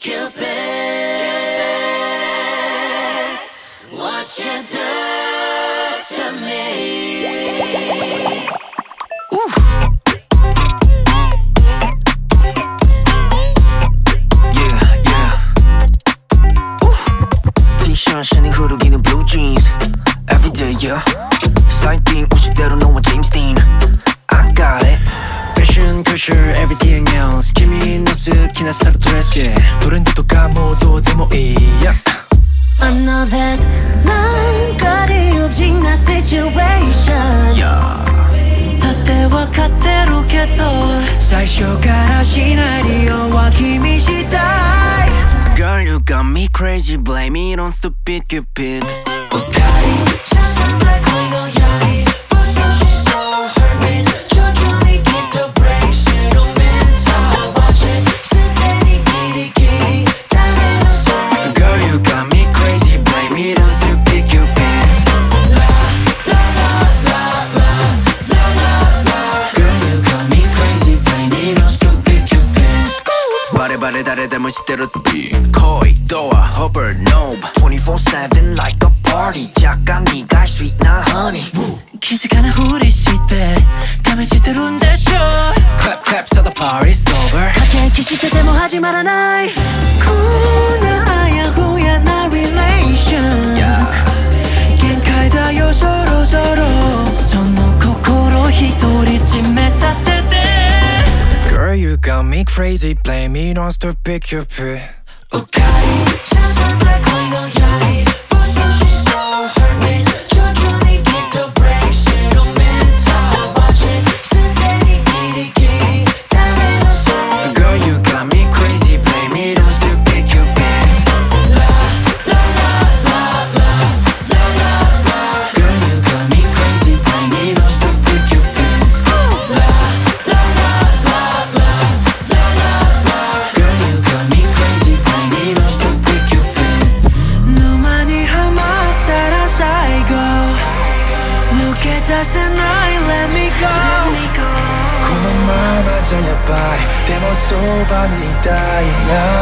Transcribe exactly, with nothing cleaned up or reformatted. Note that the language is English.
Cupid, what you do to me? Ooh. Yeah, yeah. Ooh. T-shirt shining 흐르기는 blue jeans. Everyday, yeah. Sighting 오십 대로 너와 James Dean. I got it. Fashion, culture, everything else.君の好きなスタイルドレス、yeah. ブレンドとかもうどうでもいい、yeah. I know that 난 거리 오직 나 situation, yeah. だってわかってるけど最初からシナリオは君次第 Girl, you got me crazy, blame it on stupid Cupid. Okay, 세상 다恋の闇But she's so hurt me 천천히 hit the brakes Sentimental watch it 스테디 길이 길이 달리는 soul Girl, you got me crazy, blame it on stupid Cupid. La la la la la la la Girl, you got me crazy, blame it on stupid Cupid. バレバレ誰でも知ってる恋ドアホバーノブ twenty-four seven like a party 잠깐 네가 sweet 나 honey 気づかないふりして試してるんでしょ Clap clap so the party's over 駆け引きしてても始まらないこんなあやふやな relation、 yeah. 限界だよそろそろその心一人締めさせて Girl, you got me crazy, blame it on stupid Cupid. Okay, 세상 다恋の闇 But she's so hurt me 천천히 hit the brakes Sentimental watch it 스테디 길이 길이 달리는 soul Girl, you got me crazy, blame it on stupid Cupid. La la la la la la la Girl, you got me crazy, blame it on stupid Cupid. La la la la la la la la Girl, you got me crazy, blame it on stupid Cupid. 너만이 하마따라最後抜け出せない Let me go このままじゃやばいでもそばにいたいな